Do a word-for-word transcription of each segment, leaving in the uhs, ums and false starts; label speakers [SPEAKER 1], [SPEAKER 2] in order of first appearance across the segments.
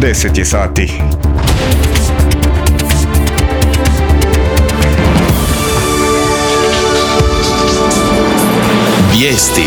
[SPEAKER 1] deset je sati.
[SPEAKER 2] Vijesti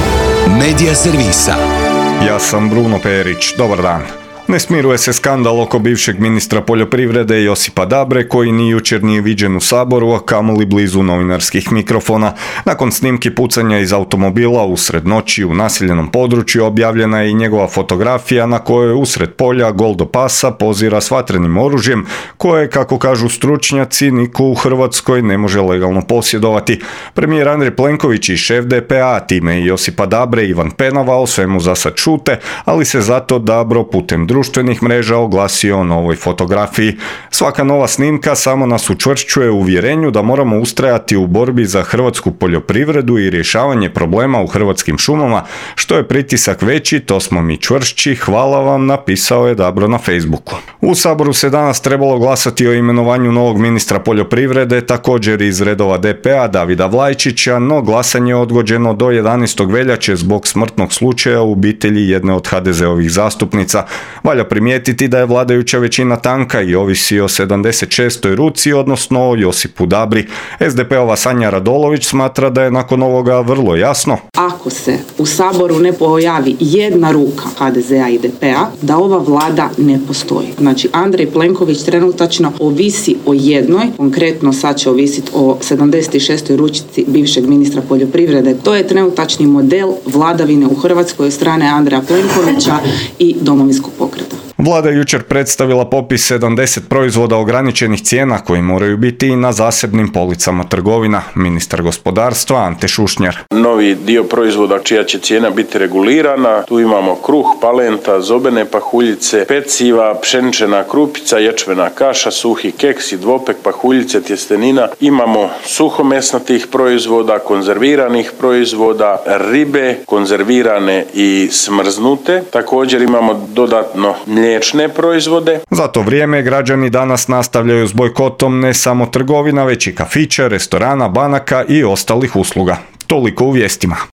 [SPEAKER 2] Medija servisa.
[SPEAKER 1] Ja sam Bruno Perić, dobar dan. Ne smiruje se skandal oko bivšeg ministra poljoprivrede Josipa Dabre, koji ni jučer nije viđen u Saboru, a kamoli blizu novinarskih mikrofona. Nakon snimki pucanja iz automobila usred noći u naseljenom području objavljena je i njegova fotografija na kojoj usred polja gol do pasa pozira s vatrenim oružjem koje, kako kažu stručnjaci, niko u Hrvatskoj ne može legalno posjedovati. Premijer Andrej Plenković i šef D P A, time i Josipa Dabre, Ivan Penava, o svemu zasad šute, ali se zato Dabro putem društvenih mreža oglasio o novoj fotografiji. Svaka nova snimka samo nas učvršćuje u uvjerenju da moramo ustrajati u borbi za hrvatsku poljoprivredu i rješavanje problema u hrvatskim šumama. Što je pritisak veći, to smo mi čvršći. Hvala vam, napisao je Dabro na Facebooku. U Saboru se danas trebalo glasati o imenovanju novog ministra poljoprivrede, također iz redova D P A Davida Vlajčića, no glasanje je odgođeno do jedanaestog veljače zbog smrtnog slučaja u obitelji jedne od ha de zeovih zastupnica. Valja primijetiti da je vladajuća većina tanka i ovisi o sedamdeset šestoj ruci, odnosno o Josipu Dabri. es de pe ova Sanja Radolović smatra da je nakon ovoga vrlo jasno:
[SPEAKER 3] ako se u Saboru ne pojavi jedna ruka ha de zea i de pe a, da ova vlada ne postoji. Znači, Andrej Plenković trenutačno ovisi o jednoj, konkretno sad će ovisiti o sedamdeset šestoj ručici bivšeg ministra poljoprivrede. To je trenutačni model vladavine u Hrvatskoj od strane Andreja Plenkovića i Domovinskog pokreta.
[SPEAKER 1] Vlada je jučer predstavila popis sedamdeset proizvoda ograničenih cijena koji moraju biti i na zasebnim policama trgovina. Ministar gospodarstva Ante Šušnjar:
[SPEAKER 4] novi dio proizvoda čija će cijena biti regulirana, tu imamo kruh, palenta, zobene pahuljice, peciva, pšenična krupica, ječmena kaša, suhi keksi, dvopek, pahuljice, tjestenina. Imamo suhomesnatih proizvoda, konzerviranih proizvoda, ribe, konzervirane i smrznute. Također imamo dodatno mliječne proizvode.
[SPEAKER 1] Za to vrijeme građani danas nastavljaju s bojkotom ne samo trgovina, već i kafića, restorana, banaka i ostalih usluga. Toliko u vijestima.